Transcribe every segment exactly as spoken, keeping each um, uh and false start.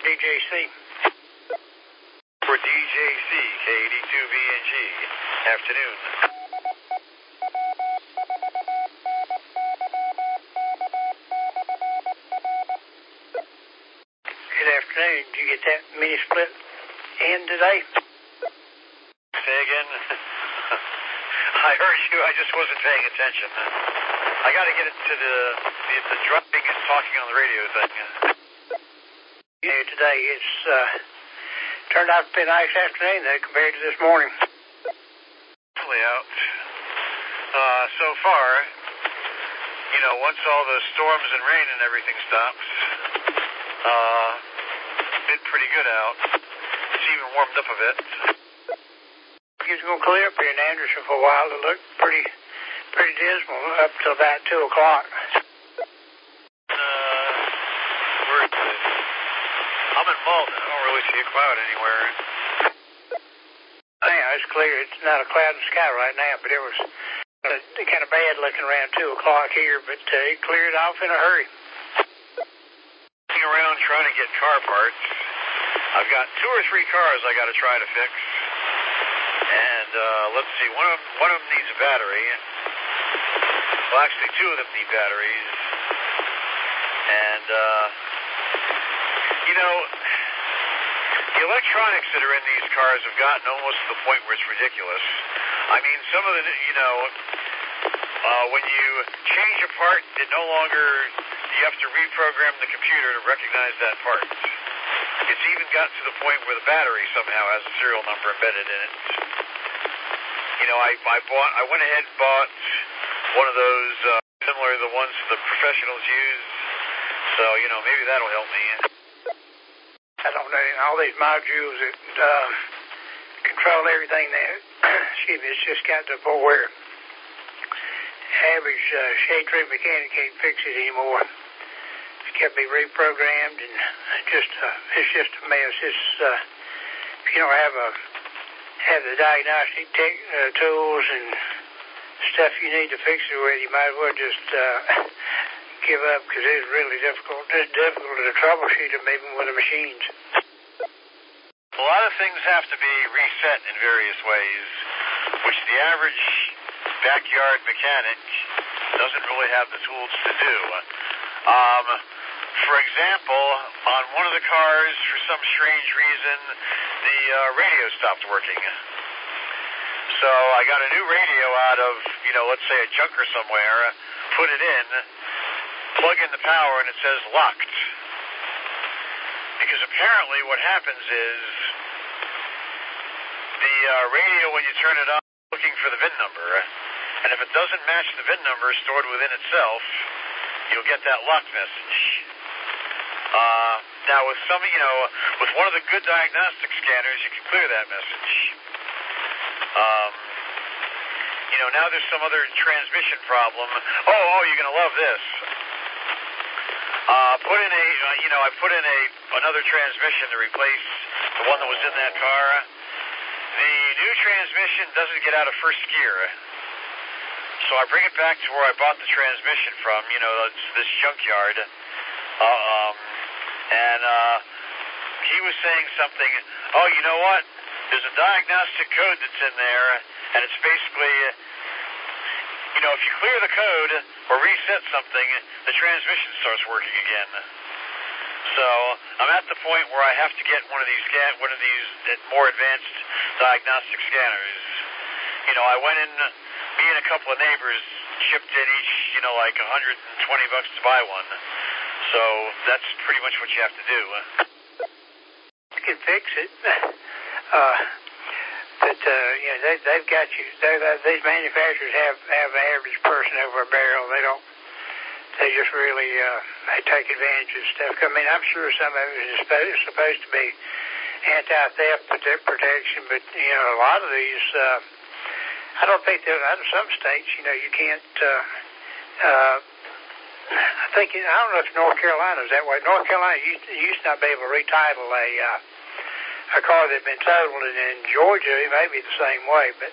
D J C. For D J C, K eighty-two B N G. Afternoon. Good afternoon. Did you get that mini split in today? Say again? I heard you. I just wasn't paying attention. I got to get into the, the the dropping and talking on the radio thing. Yeah, today it's uh, turned out to be a nice afternoon though, compared to this morning. Definitely out. Uh, so far, you know, once all the storms and rain and everything stops, uh, been pretty good out. It's even warmed up a bit. It's going to clear up here in Anderson for a while. It looked pretty, pretty dismal up till about two o'clock. Uh, where is it? I'm in Malden. I don't really see a cloud anywhere. Yeah, it's clear. It's not a cloud in the sky right now, but it was uh, kind of bad looking around two o'clock here, but uh, it cleared off in a hurry. Looking around trying to get car parts. I've got two or three cars I got to try to fix. And uh, let's see, one of them, one of them needs a battery. Well, actually, two of them need batteries. And, uh, you know, the electronics that are in these cars have gotten almost to the point where it's ridiculous. I mean, some of the, you know, uh, when you change a part, it no longer, you have to reprogram the computer to recognize that part. It's even gotten to the point where the battery somehow has a serial number embedded in it. You know, I, I bought, I went ahead and bought one of those, uh, similar to the ones the professionals use. So, you know, maybe that'll help me. I don't know, all these modules that uh, control everything there, excuse me, it's just got to the point where average uh, shade tree mechanic can't fix it anymore. It's got to be reprogrammed, and just uh, it's just a mess. It's uh, if you don't have a have the diagnostic tech, uh, tools and stuff you need to fix it with, you might as well just uh, give up, because it's really difficult. It's difficult to troubleshoot them even with the machines. A lot of things have to be reset in various ways, which the average backyard mechanic doesn't really have the tools to do. Um, for example, on one of the cars, for some strange reason, the uh, radio stopped working. So I got a new radio out of, you know, let's say a junker somewhere, put it in, plug in the power, and it says locked. Because apparently what happens is the uh, radio, when you turn it on, is looking for the V I N number. And if it doesn't match the V I N number stored within itself, you'll get that locked message. Uh, now with some, you know, with one of the good diagnostic scanners, you can clear that message. Um, you know, now there's some other transmission problem. Oh, oh, you're going to love this. Uh, put in a, uh, you know, I put in a another transmission to replace the one that was in that car. The new transmission doesn't get out of first gear. So I bring it back to where I bought the transmission from, you know, this, this junkyard. Uh, um, and uh, he was saying something, oh, you know what? There's a diagnostic code that's in there, and it's basically, you know, if you clear the code or reset something, the transmission starts working again. So I'm at the point where I have to get one of these scan, one of these more advanced diagnostic scanners. You know, I went in, me and a couple of neighbors chipped in each, you know, like one hundred twenty bucks to buy one. So that's pretty much what you have to do. You can fix it. Uh, but, uh, you know, they, they've got you. They, they, these manufacturers have, have an average person over a barrel. They don't, they just really, uh, they take advantage of stuff. I mean, I'm sure some of it is supposed, supposed to be anti-theft protection, but, you know, a lot of these, uh, I don't think that out of some states, you know, you can't, uh, uh, I think, I don't know if North Carolina is that way. North Carolina used, used to not be able to retitle a, uh, a car that had been totaled, and in Georgia it may be the same way, but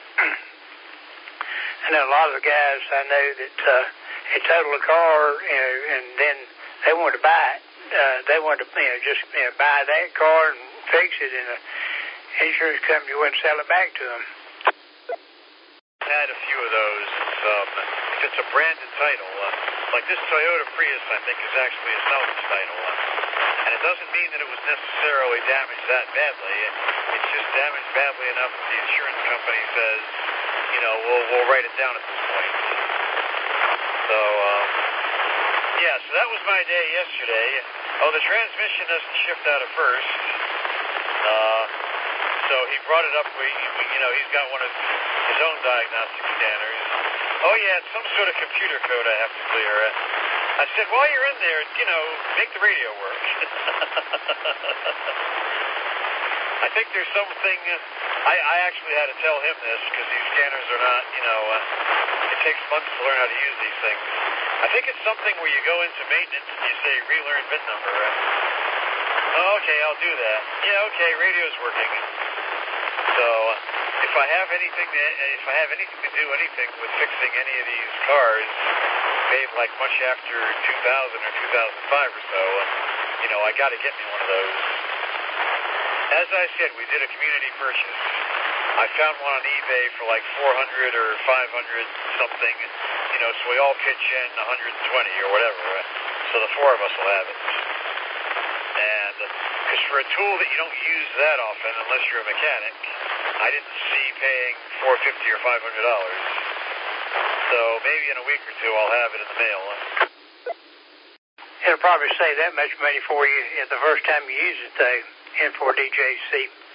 I know a lot of the guys I know that uh, had totaled a car, you know, and then they wanted to buy it. uh, they wanted to, you know, just you know, buy that car and fix it, and the insurance company wouldn't sell it back to them. Had a few of those. It's, um, if it's a branded title, uh, like this Toyota Prius, I think is actually a salvage title, uh, and it doesn't mean that it was necessarily damaged that badly. It's just damaged badly enough that the insurance company says, you know, we'll we'll write it down at this point. So, um, yeah, so that was my day yesterday. Oh, the transmission doesn't shift out at first. Uh, so he brought it up. We, we, you know, he's got one of his own diagnostic scanners. Oh, yeah, it's some sort of computer code I have to clear. I said, while you're in there, you know, make the radio work. I think there's something, uh, I, I actually had to tell him this because these scanners are not, you know, uh, it takes months to learn how to use these things. I think it's something where you go into maintenance and you say, relearn V I N number. Uh, oh, okay, I'll do that. Yeah, okay, radio's working. So, if I have anything to, if I have anything to do anything with fixing any of these cars made like much after two thousand or two thousand five or so, you know, I got to get me one of those. As I said, we did a community purchase. I found one on eBay for like four hundred or five hundred something, you know, so we all pitch in one hundred twenty or whatever. So the four of us will have it. And because for a tool that you don't use that often, unless you're a mechanic, I didn't see paying four hundred fifty dollars or five hundred dollars. So maybe in a week or two I'll have it in the mail. It'll probably save that much money for you at the first time you use it, though, N four D J C.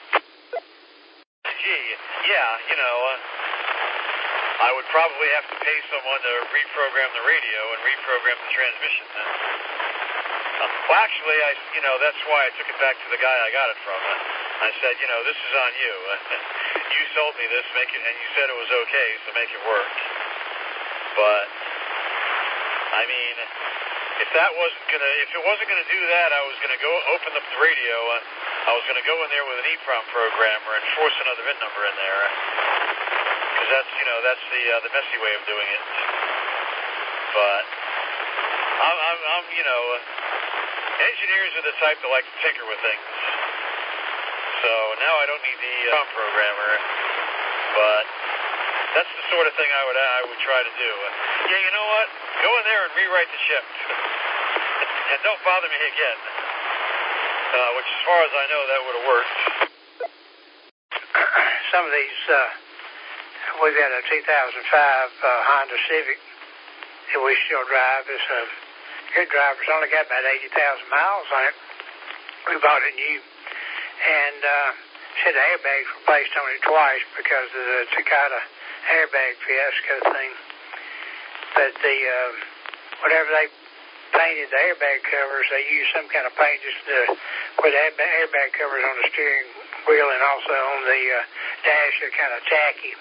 Gee, yeah, you know, uh, I would probably have to pay someone to reprogram the radio and reprogram the transmission. Uh, well, actually, I, you know, that's why I took it back to the guy I got it from. Uh, I said, you know, this is on you. You sold me this, make it, and you said it was okay, so make it work. But, I mean, if that wasn't gonna, if it wasn't gonna do that, I was gonna go open up the radio. Uh, I was gonna go in there with an EEPROM programmer and force another V I N number in there, because that's, you know, that's the uh, the messy way of doing it. But I'm, I'm, I'm you know, uh, engineers are the type that like to tinker with things. So now I don't need the uh, programmer, but that's the sort of thing I would I would try to do. Uh, yeah, you know what? Go in there and rewrite the chip, and don't bother me again. Uh, which, as far as I know, that would have worked. Some of these, uh, we've got a two thousand five uh, Honda Civic that we still drive. It's a good driver. It's only got about eighty thousand miles on it. We bought it new. And uh, said the airbag's replaced on it twice because of the Takata airbag fiasco thing. But the, uh, whatever they painted the airbag covers, they used some kind of paint just to, where the airbag covers on the steering wheel and also on the uh, dash are kind of tacky.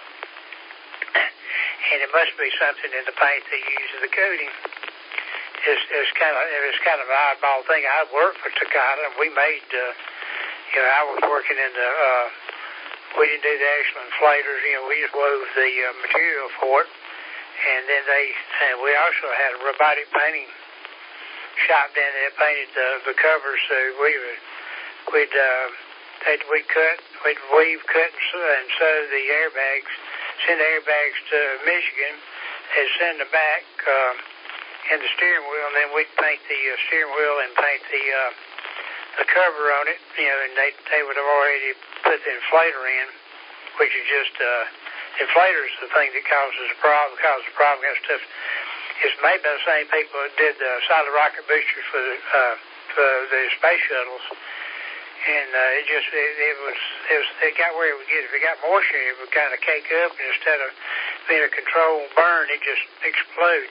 And it must be something in the paint they use as the coating. It's, it's kind of it's kind of an oddball thing. I worked for Takata, and we made, uh, you know, I was working in the, uh, we didn't do the actual inflators, you know, we just wove the uh, material for it. And then they, and we also had a robotic painting shop down there that painted the, the covers. So we would, we'd, uh, they'd, we'd cut, we'd weave, cut, and sew, and sew the airbags, send the airbags to Michigan, and send them back um, in the steering wheel, and then we'd paint the uh, steering wheel and paint the uh, the cover on it, you know, and they they would have already put the inflator in, which is just uh, inflator is the thing that causes a problem, causes a problem. That stuff is made by the same people that did the solid rocket boosters for the uh, for the space shuttles. And uh, it just, it, it was, it was, it got where it would get, if it got moisture, it would kind of cake up, and instead of being a controlled burn, it just explode.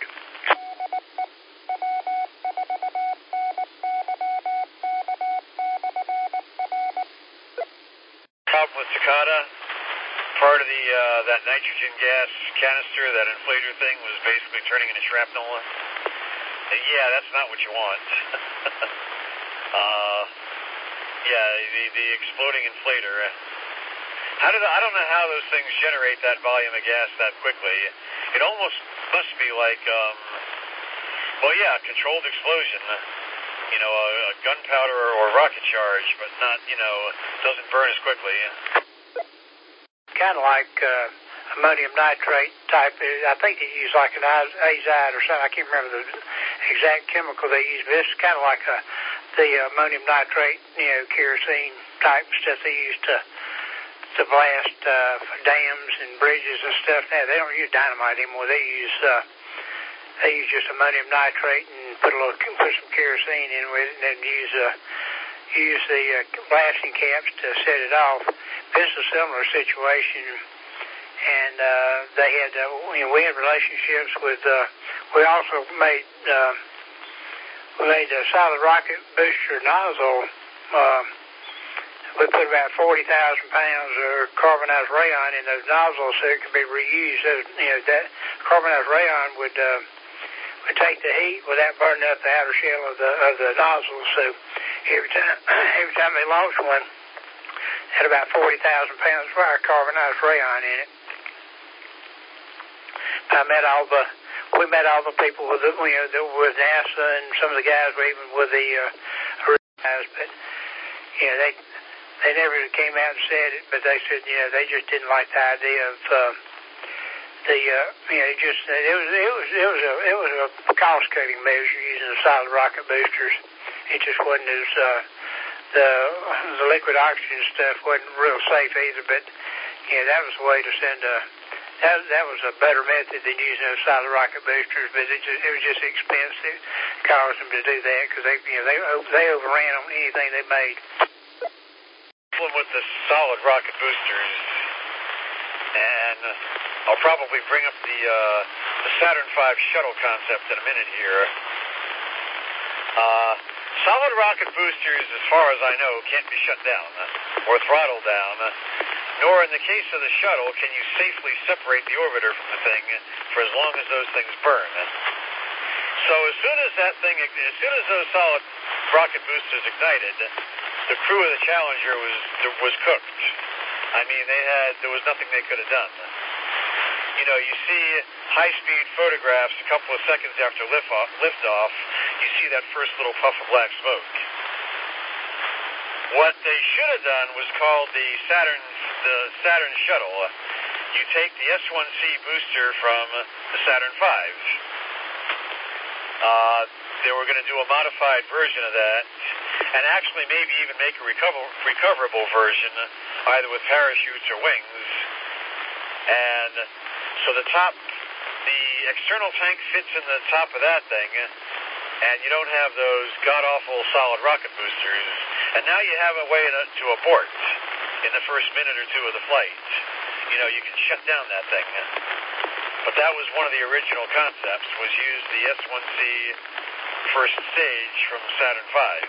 Problem with Takata, part of the, uh, that nitrogen gas canister, that inflator thing, was basically turning into shrapnel. And yeah, that's not what you want. uh... Yeah, the, the exploding inflator. How did I don't know how those things generate that volume of gas that quickly. It almost must be like, um, well, yeah, controlled explosion. you know, a, a gunpowder or rocket charge, but not, you know, doesn't burn as quickly. Kind of like uh, ammonium nitrate type. I think they use like an azide or something. I can't remember the exact chemical they use, but it's kind of like a, the ammonium nitrate, you know, kerosene type stuff they use to to blast uh, dams and bridges and stuff. Now they don't use dynamite anymore. They use uh, they use just ammonium nitrate and put a little put some kerosene in with it, and then use uh, use the uh, blasting caps to set it off. This is a similar situation, and uh, they had uh, you know, we had relationships with. Uh, we also made uh, we made a solid rocket booster nozzle. Uh, We put about forty thousand pounds of carbonized rayon in those nozzles so it could be reused. So, you know, that carbonized rayon would uh, would take the heat without burning up the outer shell of the of the nozzle. So every time every time they launched one, it had about forty thousand pounds of carbonized rayon in it. I met all the we met all the people with the, you know with NASA, and some of the guys were even with the uh, guys, but you know they. They never came out and said it, but they said, you know, they just didn't like the idea of uh, the, uh, you know, just it was it was it was a it was a cost cutting measure using the solid rocket boosters. It just wasn't as uh, the the liquid oxygen stuff wasn't real safe either. But you know, that was the way to send a that that was a better method than using those solid rocket boosters. But it just it was just expensive, caused them to do that because they you know they they overran on anything they made. With the solid rocket boosters, and I'll probably bring up the uh, the Saturn five shuttle concept in a minute here. Uh, solid rocket boosters, as far as I know, can't be shut down or throttled down, nor in the case of the shuttle can you safely separate the orbiter from the thing for as long as those things burn. So as soon as that thing, as soon as those solid rocket boosters ignited, the crew of the Challenger was was cooked. I mean, they had there was nothing they could have done. You know, you see high-speed photographs a couple of seconds after liftoff. Liftoff, you see that first little puff of black smoke. What they should have done was called the Saturn the Saturn shuttle. You take the S one C booster from the Saturn five. Uh, they were going to do a modified version of that, and actually maybe even make a recover, recoverable version, either with parachutes or wings. And so the top, the external tank fits in the top of that thing, and you don't have those god-awful solid rocket boosters. And now you have a way to, to abort in the first minute or two of the flight. You know, you can shut down that thing. But that was one of the original concepts, was use the S one C first stage from Saturn five.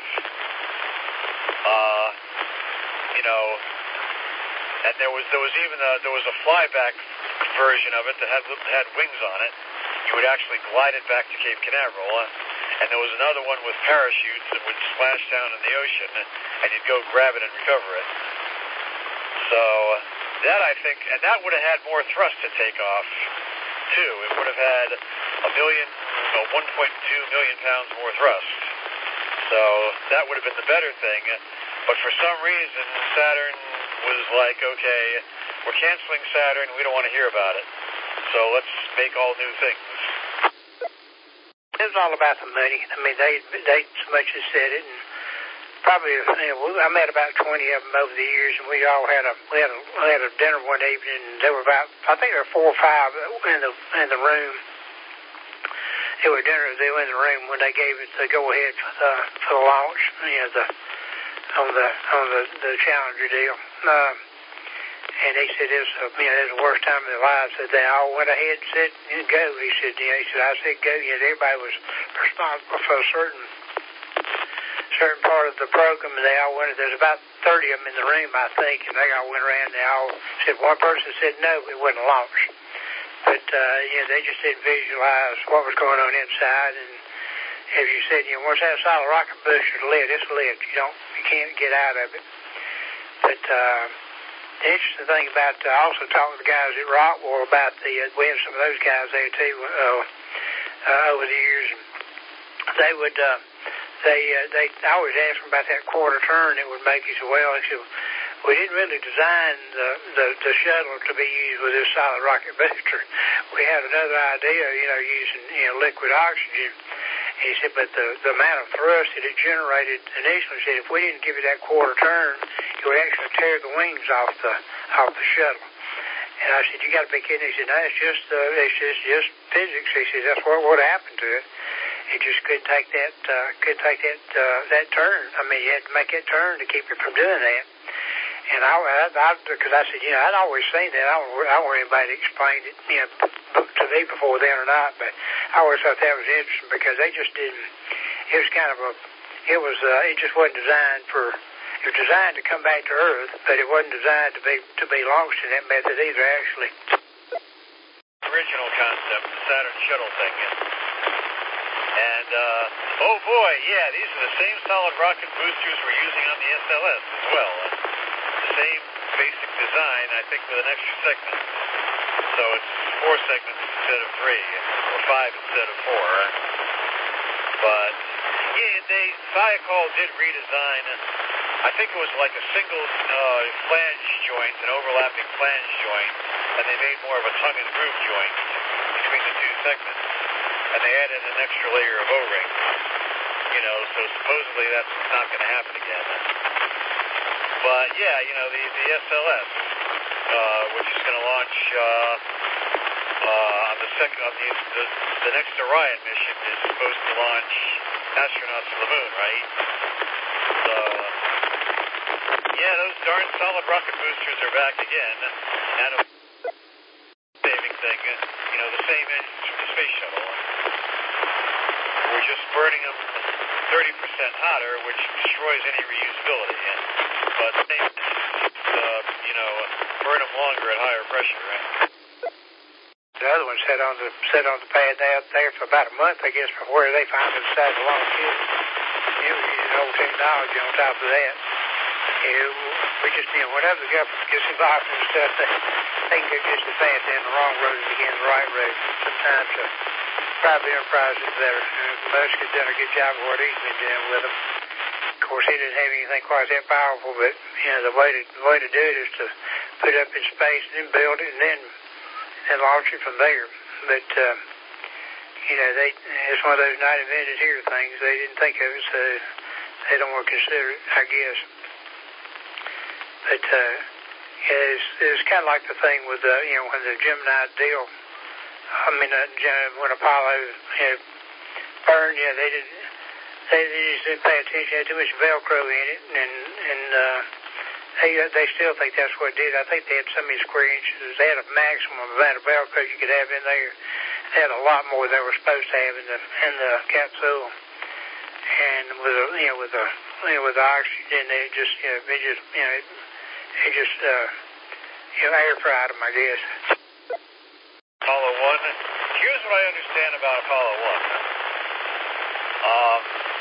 Uh, you know, and there was there was even a, there was a flyback version of it that had had wings on it. You would actually glide it back to Cape Canaveral, and there was another one with parachutes that would splash down in the ocean, and you'd go grab it and recover it. So that, I think, and that would have had more thrust to take off too. It would have had a million, no, one point two million pounds more thrust. So that would have been the better thing. But for some reason, Saturn was like, okay, we're canceling Saturn. We don't want to hear about it. So let's make all new things. It was all about the money. I mean, they they so much as said it, and probably, you know, I met about twenty of them over the years, and we all had a we had a, we had a dinner one evening, and there were about, I think there were four or five in the in the room. They were dinner. They were in the room when they gave it the go ahead for the for the launch. You know, the on the on the the Challenger deal. Uh, and they said it was, you know, it was the worst time of their lives. That they all went ahead and said go. He said, you know, he said I said go. You know, everybody was responsible for a certain. certain part of the program, and they all went, there's about thirty of them in the room, I think, and they all went around, and they all said, one person said no, it wouldn't launch. But, uh, you know, they just didn't visualize what was going on inside, and as you said, you know, once that solid rocket booster's lit, it's lit. You don't, you can't get out of it. But, uh, the interesting thing about, I uh, also talked to the guys at Rockwell about the, uh, we had some of those guys there too, uh, uh, over the years, and they would, uh, they, uh, they, I always ask them about that quarter turn it would make. He said, well, he said, we didn't really design the, the, the shuttle to be used with this solid rocket booster. We had another idea, you know, using, you know, liquid oxygen. He said, but the, the amount of thrust that it generated initially, he said, if we didn't give it that quarter turn, it would actually tear the wings off the, off the shuttle. And I said, you got to be kidding. He said, no, it's just, uh, it's just, just physics. He said, that's what would happen to it. It just couldn't take that, uh, couldn't take that, uh, that turn. I mean, you had to make that turn to keep it from doing that. And I, I, because I, I said, you know, I'd always seen that. I don't, I don't want anybody to explain it, you know, to me before then or not. But I always thought that was interesting because they just didn't. It was kind of a, it was, uh, it just wasn't designed for. It was designed to come back to Earth, but it wasn't designed to be to be launched in that method either. Actually, original concept, the Saturn shuttle thing. And uh, oh boy, yeah, these are the same solid rocket boosters we're using on the S L S as well. The same basic design, I think, with an extra segment. So it's four segments instead of three, or five instead of four. But yeah, they Thiokol did redesign. I think it was like a single uh, flange joint, an overlapping flange joint, and they made more of a tongue and groove joint between the two segments. And they added an extra layer of O-ring. You know, so supposedly that's not going to happen again. But yeah, you know, the, the S L S, uh, which is going to launch uh, uh, on the second, on the, the the next Orion mission, is supposed to launch astronauts to the moon, right? So uh, yeah, those darn solid rocket boosters are back again, and a saving thing, you know, the same engines from the space shuttle. We're just burning them thirty percent hotter, which destroys any reusability. But they, uh, you know, burn them longer at higher pressure. Right? The other one sat on the sat on the pad out there for about a month, I guess, before they finally decided to launch it. You know, using old technology on top of that. You know, we just, you know, whenever the government gets involved in stuff, they, they can go just as fast down the wrong road as again the right road. Sometimes uh, private enterprise is better. Uh, Musk has done a good job of what he's been doing with them. Of course, he didn't have anything quite that powerful, but you know, the way to the way to do it is to put it up in space and then build it and then and launch it from there. But uh, you know, they it's one of those not invented here things. They didn't think of it, so they don't want to consider it, I guess. But uh, yeah, it's, it's kind of like the thing with uh, you know, when the Gemini deal. I mean, uh, when Apollo you know, burned, yeah, they didn't. They, they just didn't pay attention. They had too much Velcro in it, and and uh, they they still think that's what it did. I think they had so many square inches. They had a maximum amount of Velcro you could have in there. They had a lot more than they were supposed to have in the in the capsule. And with a, you know with the you know with the oxygen, it just you know it just you know it, it just uh, you know air fried them, I guess. Apollo one. Here's what I understand about Apollo one. Um.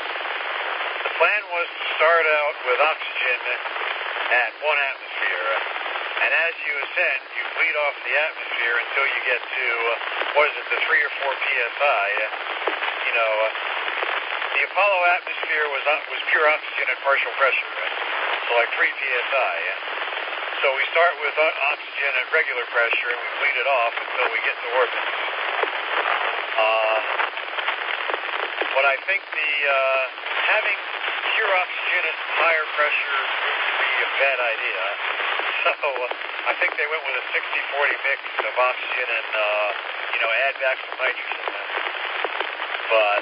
The plan was to start out with oxygen at one atmosphere, and as you ascend, you bleed off the atmosphere until you get to, what is it, the three or four P S I. You know, the Apollo atmosphere was was pure oxygen at partial pressure, so like three P S I. So we start with oxygen at regular pressure, and we bleed it off until we get to orbit. Uh, but I think the uh, having pure oxygen at higher pressure proved to be a bad idea. So uh, I think they went with a sixty forty mix of oxygen and, uh, you know, add back some nitrogen. But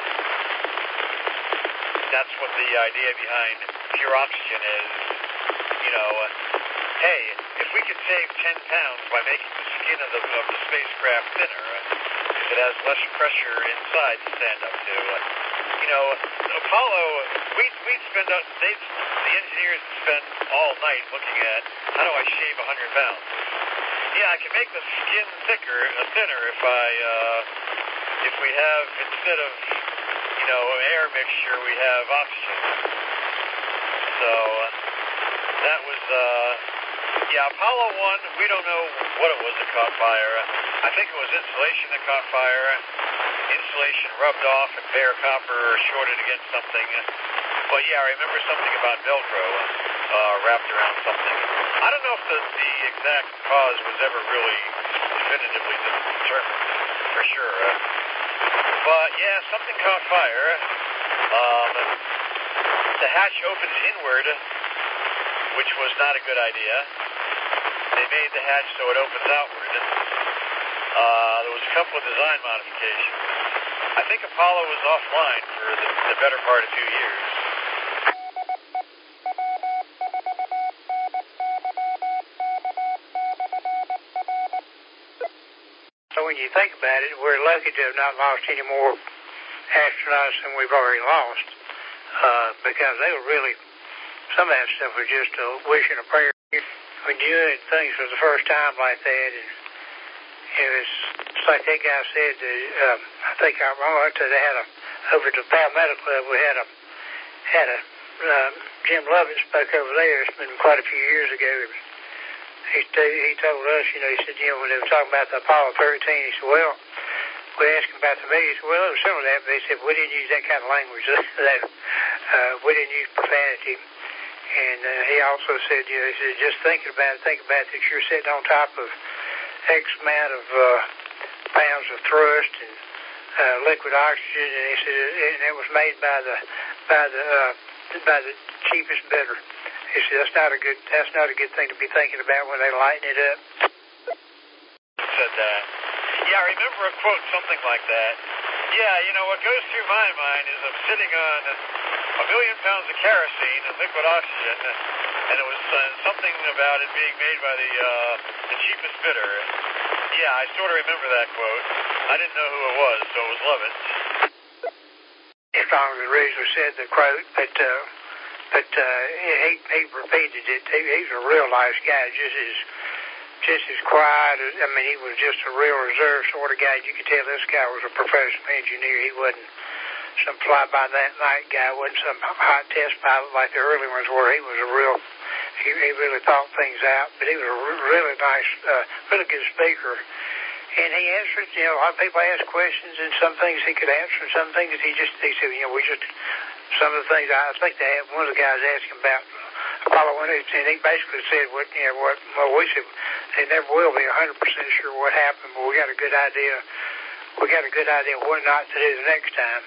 that's what the idea behind pure oxygen is. You know, uh, hey, if we could save ten pounds by making the skin of the, of the spacecraft thinner, uh, if it has less pressure inside to stand up to, uh, you know, Apollo, we we'd spend, uh, they, the engineers spend all night looking at how do I shave one hundred pounds. Yeah, I can make the skin thicker, uh, thinner if I, uh, if we have, instead of, you know, air mixture, we have oxygen. So, uh, that was, uh, Yeah, Apollo one, we don't know what it was that caught fire. I think it was insulation that caught fire. Insulation rubbed off and bare copper shorted against something. But yeah, I remember something about Velcro uh, wrapped around something. I don't know if the, the exact cause was ever really definitively determined, for sure. But yeah, something caught fire. Um, the hatch opened inward, which was not a good idea. They made the hatch so it opens outward. Uh, there was a couple of design modifications. I think Apollo was offline for the, the better part of two years. So when you think about it, we're lucky to have not lost any more astronauts than we've already lost, uh, because they were really, some of that stuff was just a wish and a prayer. When you do things for the first time like that, and it was it's like that guy said, uh, um, I think I remember they had a, over at the Palmetto Club, we had a, had a, uh, Jim Lovett spoke over there. It's been quite a few years ago. He, he told us, you know, he said, you know, when they were talking about the Apollo thirteen, he said, well, we asked him about the movie. He said, well, it was similar to that, but they said, we didn't use that kind of language. that, uh, we didn't use profanity. And uh, he also said, you know, he said, just thinking about it, think about it, that you're sitting on top of X amount of uh, pounds of thrust and uh, liquid oxygen, and he said, and it was made by the by the uh, by the cheapest bidder. He said, that's not a good that's not a good thing to be thinking about when they lighten it up. Said that. Yeah, I remember a quote, something like that. Yeah, you know, what goes through my mind is I'm sitting on a million pounds of kerosene and liquid oxygen, and it was uh, something about it being made by the uh, the cheapest bidder. Yeah, I sort of remember that quote. I didn't know who it was, so it was Lovett. Strong originally said the quote, but uh, but uh, he he repeated it. He, he's a real nice guy, just as just as quiet. As, I mean, he was just a real reserved sort of guy. You could tell this guy was a professional engineer. He wasn't some fly-by-night guy. Wasn't some hot test pilot like the early ones were. He was a real. He, he really thought things out. But he was a really nice, uh, really good speaker. And he answered, you know, a lot of people ask questions, and some things he could answer, and some things he just, he said, you know, we just, some of the things, I think they had, one of the guys asked him about Apollo one, and he basically said, what, you know, what, well, we said, they never will be one hundred percent sure what happened, but we got a good idea, we got a good idea what not to do the next time.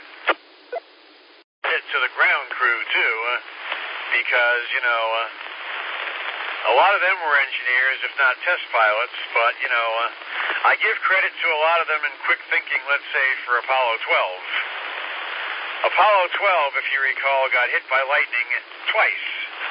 To the ground crew, too, uh, because, you know, uh, a lot of them were engineers, if not test pilots, but, you know, uh, I give credit to a lot of them in quick thinking, let's say, for Apollo twelve. Apollo twelve, if you recall, got hit by lightning twice.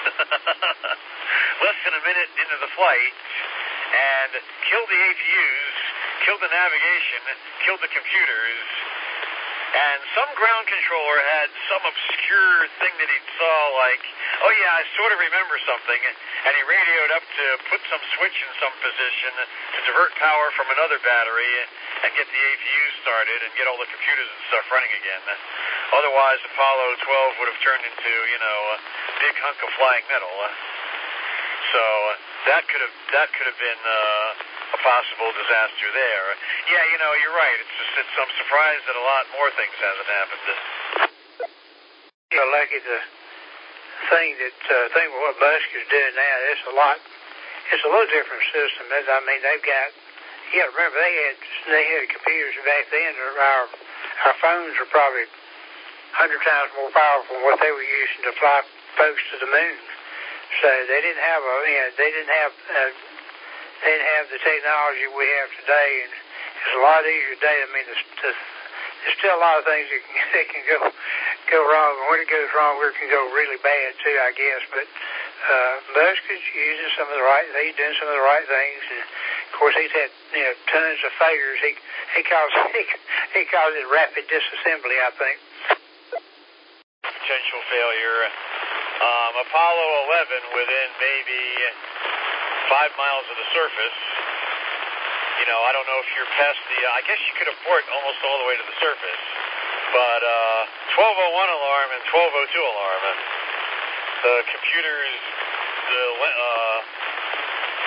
Less than a minute into the flight, and killed the A P Us, killed the navigation, killed the computers, and some ground controller had some obscure thing that he saw, like, oh yeah, I sort of remember something, and he radioed up to put some switch in some position to divert power from another battery and get the A P U started and get all the computers and stuff running again. Otherwise, Apollo twelve would have turned into, you know, a big hunk of flying metal. So that could have that could have been uh, a possible disaster there. Yeah, you know, you're right. It's just it's, I'm surprised that a lot more things hasn't happened. You're lucky the thing that uh, thing with what Musk is doing now. It's a lot. It's a little different system. I mean, they've got. You got to remember they had they had computers back then. Our our phones are probably a hundred times more powerful than what they were using to fly folks to the moon. So they didn't have a, you know, they didn't have, uh, they didn't have the technology we have today, and it's a lot easier today. I mean, there's, there's still a lot of things that can, that can go go wrong, and when it goes wrong, it can go really bad too, I guess. But uh, Musk is using some of the right, he's doing some of the right things, and of course he's had, you know, tons of failures. He he calls he, he calls it rapid disassembly, I think. Potential failure. Um, Apollo eleven, within maybe five miles of the surface, you know, I don't know if you're past the, uh, I guess you could abort almost all the way to the surface, but uh, twelve oh one alarm and twelve oh two alarm, the computers, the uh,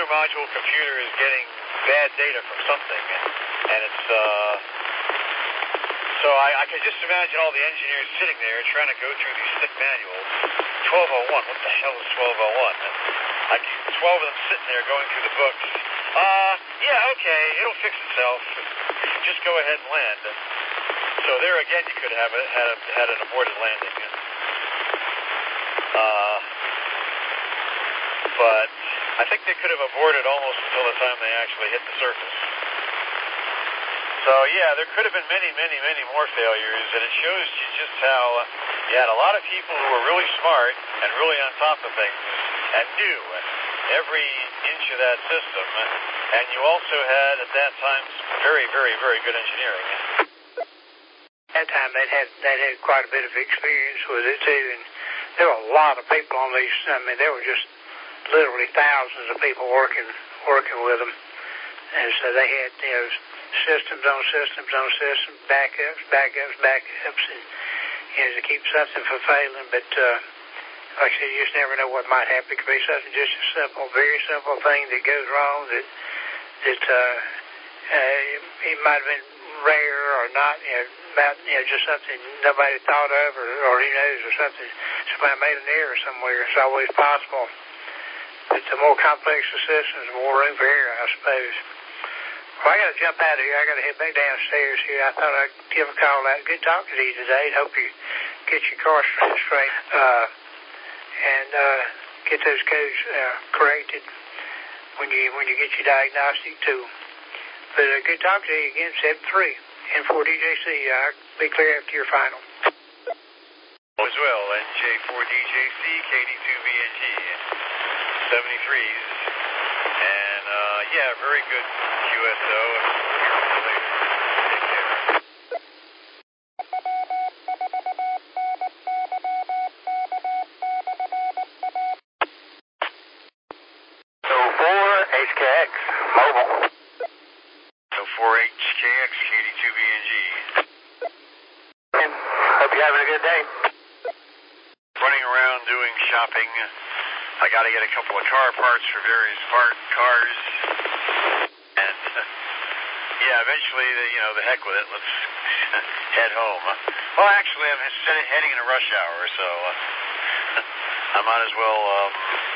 module computer is getting bad data from something, and it's, uh, so I, I can just imagine all the engineers sitting there trying to go through these thick manuals. twelve oh one, what the hell is twelve oh one? I can, twelve of them sitting there going through the books. Uh, yeah, okay, it'll fix itself. Just go ahead and land. So there again, you could have a, had, a, had an aborted landing. Uh, but I think they could have aborted almost until the time they actually hit the surface. So yeah, there could have been many, many, many more failures, and it shows you just how uh, you had a lot of people who were really smart and really on top of things and knew every inch of that system, and you also had at that time some very, very, very good engineering. At that time, they'd had, they'd had quite a bit of experience with it too, and there were a lot of people on these. I mean, there were just literally thousands of people working working with them, and so they had, you know, systems on systems on systems, backups, backups, backups, and you know, to keep something from failing. But uh, like I said, you just never know what might happen. It could be something just a simple, very simple thing that goes wrong that that uh, uh, it might have been rare or not, you know, about, you know, just something nobody thought of, or, or who knows, or something, somebody made an error somewhere. It's always possible. But the more complex the systems, the more room for error, I suppose. Well, I got to jump out of here. I got to head back downstairs here. I thought I'd give a call out. Good talking to you today. Hope you get your car straight uh, and uh, get those codes uh, corrected when you when you get your diagnostic tool. But uh, good talking to you again. seven three N four D J C. I'll be clear after your final. As well, N J four D J C, K D two V N G, seventy-threes, and uh, yeah, very good Q S O. Later. Take care. So four H K X mobile. So four H K X, K D two V N G. Hope you're having a good day. Running around doing shopping. I got to get a couple of car parts for various part cars, and uh, yeah, eventually, the, you know, the heck with it. Let's head home. Well, actually, I'm heading in a rush hour, so uh, I might as well. Um,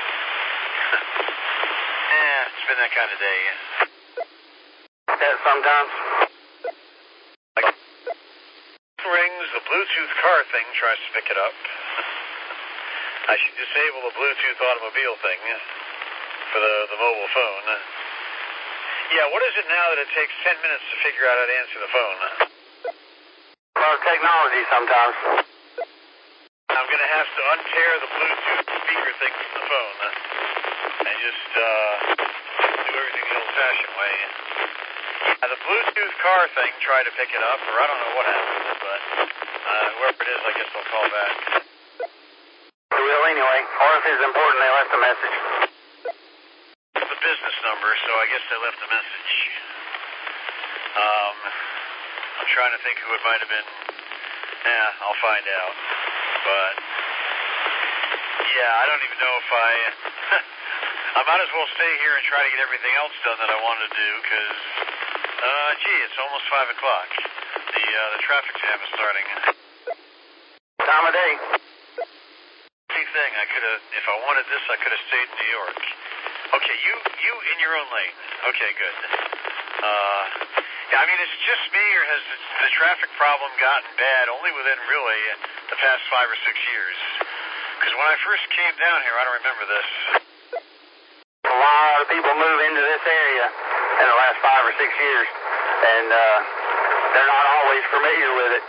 yeah, it's been that kind of day. Yeah, sometimes. Like, rings, the Bluetooth car thing tries to pick it up. I should disable the Bluetooth automobile thing for the, the mobile phone. Yeah, what is it now that it takes ten minutes to figure out how to answer the phone? Well, technology sometimes. I'm going to have to untear the Bluetooth speaker thing from the phone and just uh, do everything the old-fashioned way. Yeah, the Bluetooth car thing tried to pick it up, or I don't know what happened, but uh, whoever it is, I guess they'll call back. They will anyway, or if it's important, they left a message. It's a business number, so I guess they left a message. Um, I'm trying to think who it might have been. Yeah, I'll find out. But, yeah, I don't even know if I... I might as well stay here and try to get everything else done that I wanted to do, because, uh, gee, it's almost five o'clock. The, uh, the traffic jam is starting. Time of day. Same thing, I could have, if I wanted this, I could have stayed in New York. Okay, you, you in your own lane. Okay, good. Uh, yeah, I mean, is it just me, or has the, the traffic problem gotten bad only within, really, the past five or six years? Because when I first came down here, I don't remember this. A lot of people move into this area in the last five or six years, and uh, they're not always familiar with it.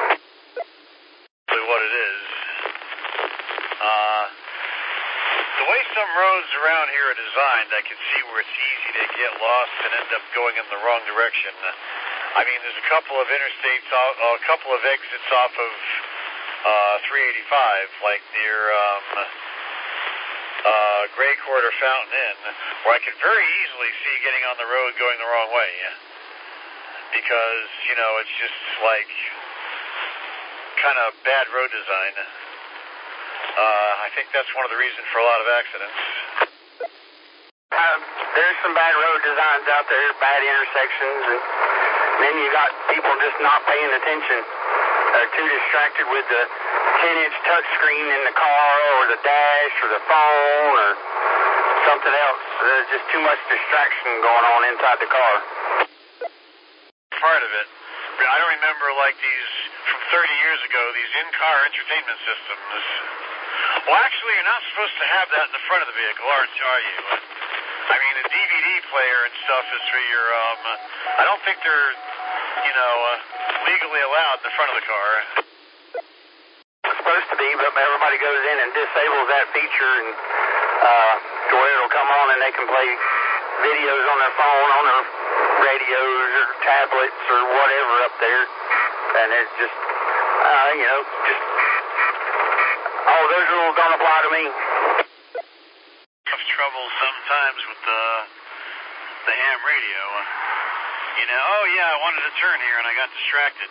What it is. Uh, the way some roads around here are designed, I can see where it's easy to get lost and end up going in the wrong direction. I mean, there's a couple of interstates, a couple of exits off of uh, three eighty-five, like near um, uh, Gray Court or Fountain Inn, where I could very easily see getting on the road going the wrong way. Because, you know, it's just like kind of bad road design. Uh, I think that's one of the reasons for a lot of accidents. Uh, there's some bad road designs out there, bad intersections, and then you got people just not paying attention. They're too distracted with the ten-inch touchscreen in the car or the dash or the phone or something else. There's just too much distraction going on inside the car. Part of it. I don't remember like these from thirty years ago, these in-car entertainment systems. Well, actually, you're not supposed to have that in the front of the vehicle, aren't are you? I mean, a D V D player and stuff is for your, um, I don't think they're, you know, uh, legally allowed in the front of the car. It's supposed to be, but everybody goes in and disables that feature and uh, to where it'll come on and they can play videos on their phone, on their radios or tablets or whatever up there. And it's just, uh, you know, just, oh, those rules don't apply to me. Have trouble sometimes with the the ham radio. You know, oh yeah, I wanted to turn here and I got distracted.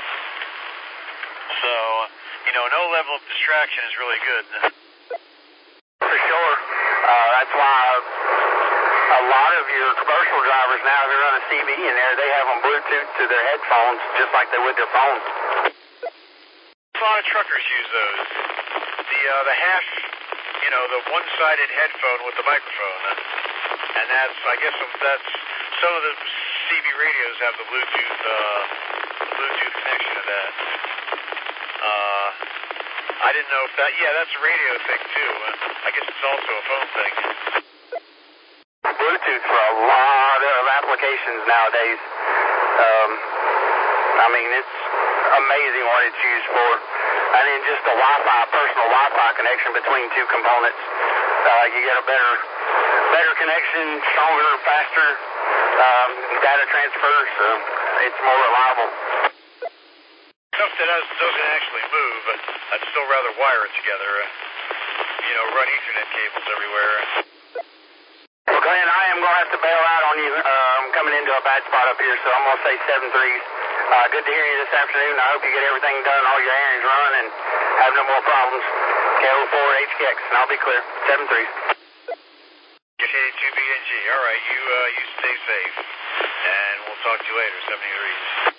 So, you know, no level of distraction is really good. For sure. Uh, that's why a lot of your commercial drivers now who run a C B in there, they have them Bluetooth to their headphones just like they would their phones. A lot of truckers use those. The uh, the half, you know, the one-sided headphone with the microphone, and that's, I guess, that's some of the C B radios have the Bluetooth, uh, Bluetooth connection to that. Uh, I didn't know if that, yeah, that's a radio thing too. Uh, I guess it's also a phone thing. Bluetooth for a lot of applications nowadays. Um, I mean, it's amazing what it's used for. And then just a Wi-Fi, personal Wi-Fi connection between two components. Uh, you get a better better connection, stronger, faster um, data transfer, so it's more reliable. Stuff that has, doesn't actually move, I'd still rather wire it together. You know, run Ethernet cables everywhere. Well, Glenn, I am going to have to bail out on you. Uh, I'm coming into a bad spot up here, so I'm going to say seven threes. Uh, good to hear you this afternoon. I hope you get everything done, all your errands run, and have no more problems. K O four H K X, and I'll be clear. seven threes. K two B N G. All right, you, uh, you stay safe, and we'll talk to you later. seventy-three.